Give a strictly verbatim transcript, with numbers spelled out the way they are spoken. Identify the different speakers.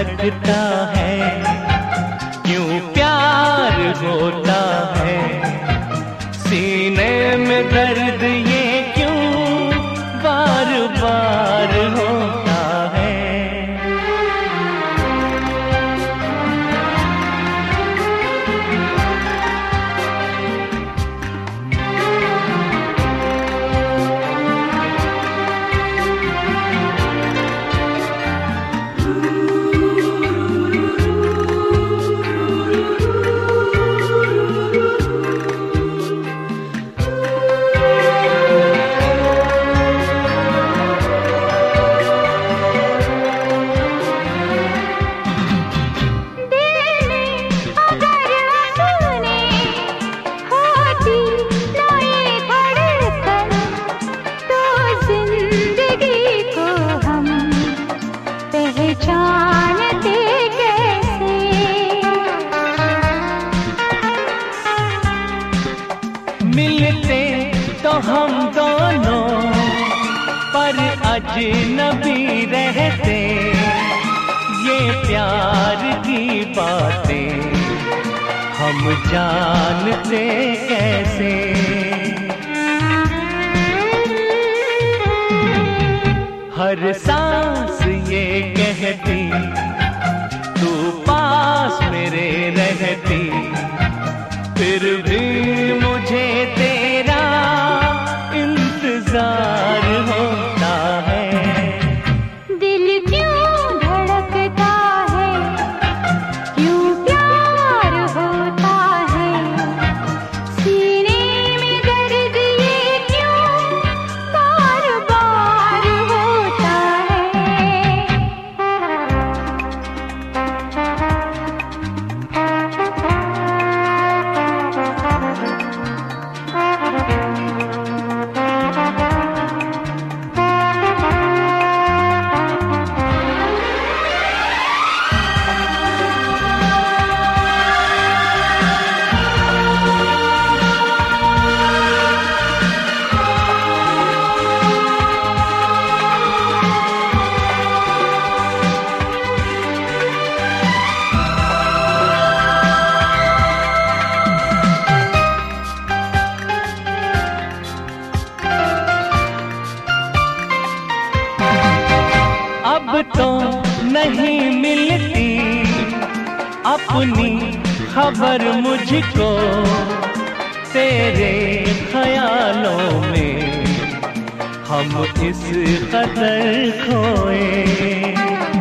Speaker 1: धड़कता है, क्यों प्यार होता है, सीने में दर्द ये क्यों बार बार होता है। मिलते तो हम दोनों पर अजनबी रहते, ये प्यार की बातें हम जानते कैसे। हर सांस ये कहती तू पास मेरे रहती, फिर भी मुझे तेरा इंतजार होता है।
Speaker 2: दिल क्यों धड़कता है, क्यों प्यार होता है, सीने में दर्द ये क्यों बार बार होता है।
Speaker 1: अब तो नहीं मिलती अपनी खबर मुझको, तेरे ख्यालों में हम इस कदर खोए।